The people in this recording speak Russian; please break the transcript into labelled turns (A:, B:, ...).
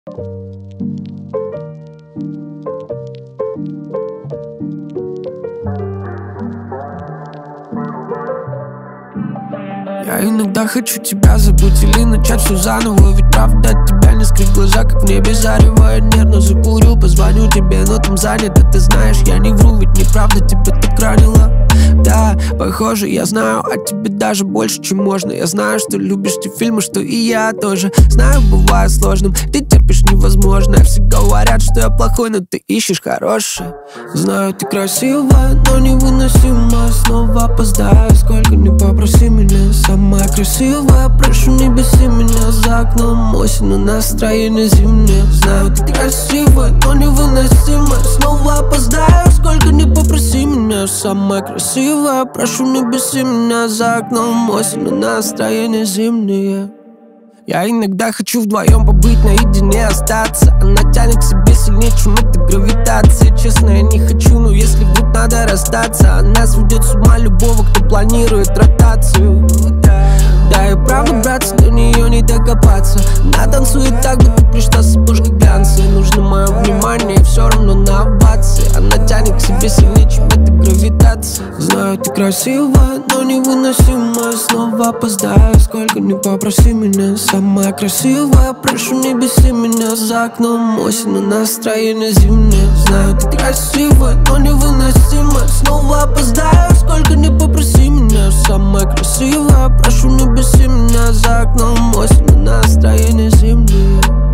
A: Я иногда хочу тебя забыть или начать все заново. Ведь правда от тебя не скрыть глаза, как в небе зарево. Я нервно закурю, позвоню тебе, но там занято. Ты знаешь, я не вру, ведь неправда тебя так ранила. Да, похоже, я знаю о тебе даже больше, чем можно. Я знаю, что любишь те фильмы, что и я тоже. Знаю, бывает сложным, ты терпишь невозможное. Все говорят, что я плохой, но ты ищешь хорошее. Знаю, ты красивая, но невыносимая. Снова опоздаю, сколько не попроси меня. Самая красивая, прошу, не беси меня. За окном осень, но настроение зимнее. Знаю, ты красивая, но невыносимая. Снова опоздаю, сколько не попроси меня. Самая красивая, прошу, не беси меня. За окном осень, но настроение зимнее. Я иногда хочу вдвоем побыть, наедине остаться. Она тянет к себе сильнее, чем эта гравитация. Честно, я не хочу, но если вдруг надо расстаться, она сведет с ума любого, кто планирует ротацию. Да, и правда, братцы, до нее не докопаться. Она танцует так, будто пришла с обложки глянца. Нужно мое внимание, и все равно на овации. Она тянет к себе сильнее, чем эта гравитация. Знаю, ты красивая, но невыносимая. Снова опоздаю, сколько не попроси меня. Самая красивая, прошу, не беси меня. За окном осень, но настроение зимнее. Знаю, ты красивая, но невыносимая. Снова опоздаю, сколько не попроси меня. Самая красивая, прошу, не беси меня. За окном осень, но настроение зимнее.